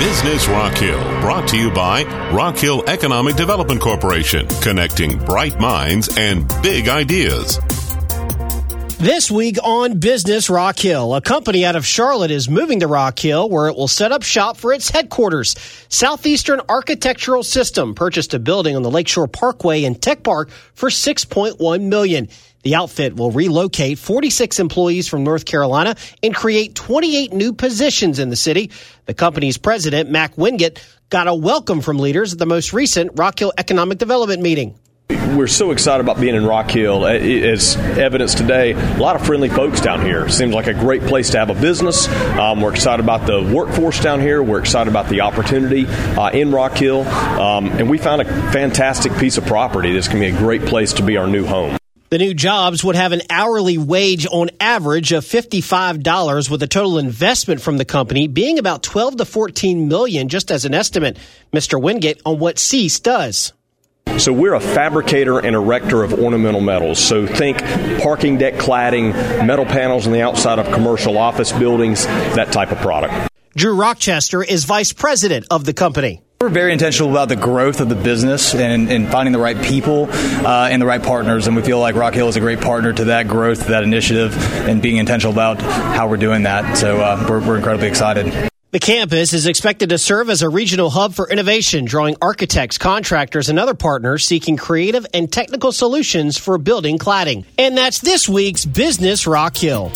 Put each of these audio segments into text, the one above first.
Business Rock Hill, brought to you by Rock Hill Economic Development Corporation, connecting bright minds and big ideas. This week on Business Rock Hill, a company out of Charlotte is moving to Rock Hill, where it will set up shop for its headquarters. Southeastern Architectural System purchased a building on the Lakeshore Parkway in Tech Park for $6.1 million. The outfit will relocate 46 employees from North Carolina and create 28 new positions in the city. The company's president, Mac Wingate, got a welcome from leaders at the most recent Rock Hill Economic Development meeting. We're so excited about being in Rock Hill. As evidenced today, a lot of friendly folks down here. Seems like a great place to have a business. We're excited about the workforce down here. We're excited about the opportunity in Rock Hill. And we found a fantastic piece of property that's going to be a great place to be our new home. The new jobs would have an hourly wage on average of $55, with a total investment from the company being about $12 to $14 million, just as an estimate. Mr. Wingate on what Cease does. So we're a fabricator and erector of ornamental metals. So think parking deck cladding, metal panels on the outside of commercial office buildings, that type of product. Drew Rochester is vice president of the company. We're very intentional about the growth of the business and finding the right people and the right partners, and we feel like Rock Hill is a great partner to that growth, that initiative, and being intentional about how we're doing that. So we're incredibly excited. The campus is expected to serve as a regional hub for innovation, drawing architects, contractors, and other partners seeking creative and technical solutions for building cladding. And that's this week's Business Rock Hill.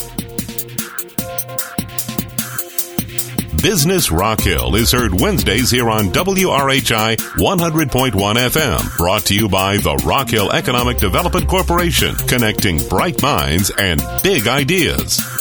Business Rock Hill is heard Wednesdays here on WRHI 100.1 FM. Brought to you by the Rock Hill Economic Development Corporation, connecting bright minds and big ideas.